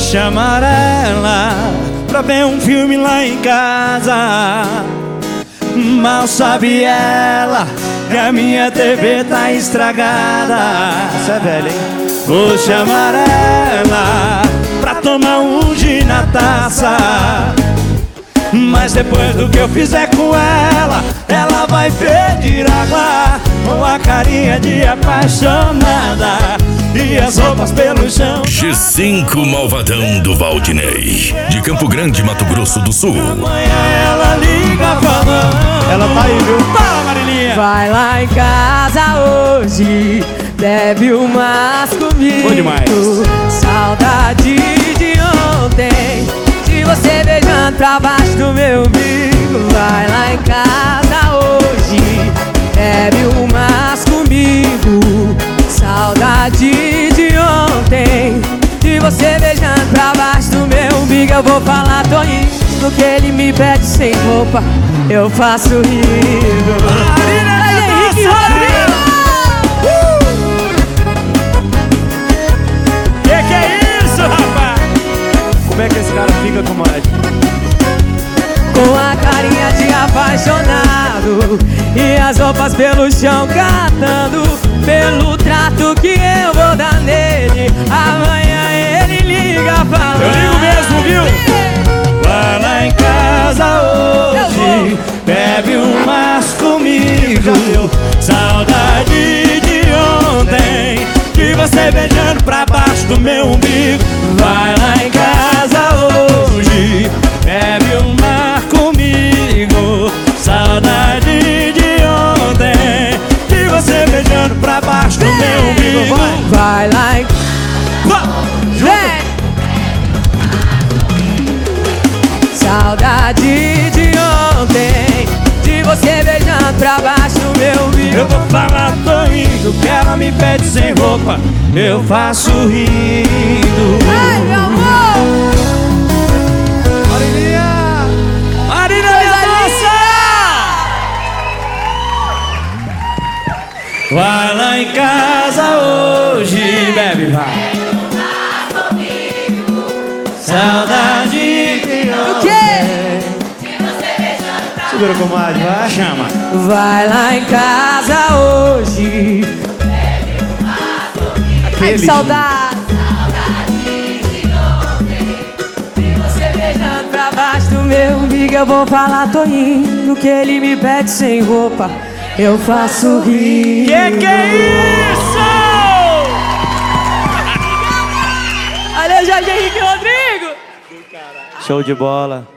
chamar ela pra ver um filme lá em casa. Mal sabe ela que a minha TV tá estragada. Você é velho, hein? Vou chamar ela pra tomar um gin na taça. Mas depois do que eu fizer com ela, ela vai pedir água com a carinha de apaixonada e as roupas pelo chão. G5 Malvadão do Valdinei, de Campo Grande, Mato Grosso do Sul. Amanhã ela liga falando. Ela tá aí, viu? Fala, Marilinha. Vai lá em casa hoje, bebe umas comigo. Bom demais. Saudade de ontem, de você beijando pra baixo do meu umbigo. Vai lá em casa hoje, bebe umas comigo. Saudade de ontem, de você beijando pra baixo do meu umbigo. Eu vou falar, tô indo, que ele me pede sem roupa, eu faço rindo. Henrique Rodrigo! Que é isso, rapaz? Como é que esse cara fica com mais? Com a carinha de apaixonado e as roupas pelo chão catando, pelo trato que eu vou dar nele. Amanhã ele liga falando. Eu ligo mesmo, viu? Vai lá em casa hoje, bebe umas comigo. Saudade de ontem, de você beijando pra baixo do meu umbigo. Vai lá em casa hoje, bebe uma comigo. Saudade de ontem, de você beijando pra baixo do meu umbigo. Vai lá em... Vem! Saudade de ontem, de você beijando pra baixo do meu umbigo. Eu vou falar, tô indo, que ela me pede sem roupa, eu faço rindo. Ai, meu amor! Marilinha! Marina Mendonça! Vai lá em casa hoje, bebe, vai. Saudade de O quê? Segura, comadre, vai. chama. Vai lá em casa hoje. Ai, que saudade. Você beijando pra baixo do meu umbigo. Eu vou falar, tô indo, que ele me pede sem roupa, eu faço rir. Que é isso? Valeu, Jorge Henrique Rodrigo! Show de bola.